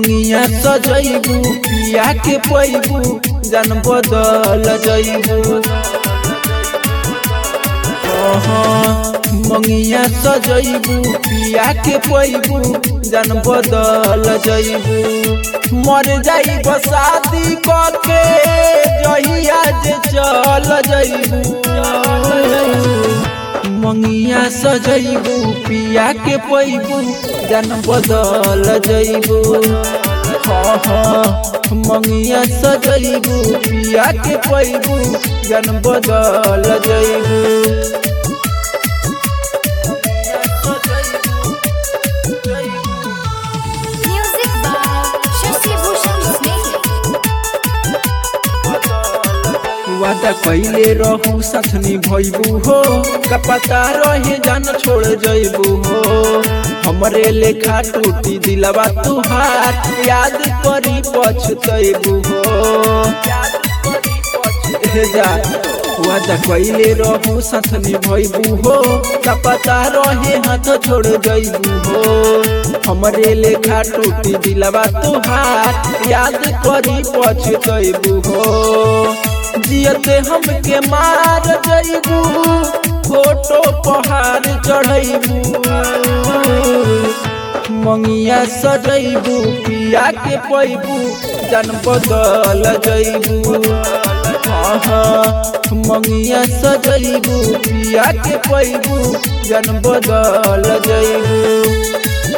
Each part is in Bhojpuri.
मंगिया सजैबू पिया के पैबू जन बदल जैबू। मंगिया सजैबू पिया के पैबू जन बदल जैबू। मर जाइब शादी करके जहिया जे चल जैबू। मंगिया सजैबू पिया के पैबू जन बदल जैबू। मंगिया सजैबू पिया के पैबू जन बदल जैबू। वादा कैले रहू साथ निभैबू हो, कपता रहे जान छोड़ जैबू हो। हमरे लेखा टूटी दिलवा तुहार, याद करी पछतैबू हो। वादा कैले रहू साथ निभैबू हो, कपता रहे हाथ छोड़ जैबू हो। हमरे लेखा टूटी दिलवा तुहार, याद करी पछतैबू हो। जियते हमके मार जैबू, फोटो पहाड़ चढ़ैबू। मंगिया सजैबू पिया के पैबू जन बदल जैबू। मंगिया सजैबू पिया के पैबू जन बदल जैबू।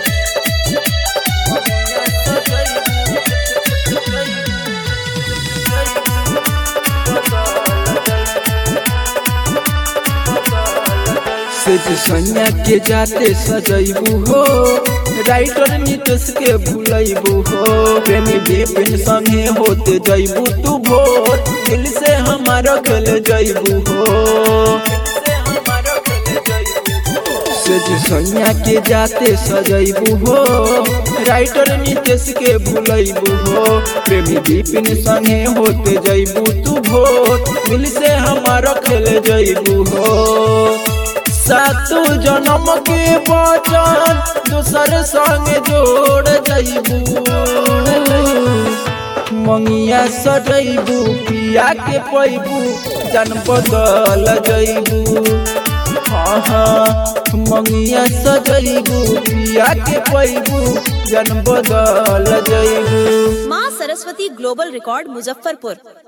सैया के जाते सजैबू हो, राइटर नीतीश के भूलैबू हो। प्रेमी विपिन संगे होते जैबू तू भोर, दिल से हमारा गल जैबू हो। सैया के जाते सजैबू हो, राइटर नीतीश के भूलैबू हो। प्रेमी विपिन संगे होते जैबू तू भोर, दिल से हमारा खेल जैबू हो। सातु जन्म के वचन दूसर संग जोड़ जैबू। मंगिया सजैबू पिया के पैबू जन बदल जैबू। मंगिया सजैबू पिया के पैबू जन बदल जैबू। माँ सरस्वती ग्लोबल रिकॉर्ड मुजफ्फरपुर।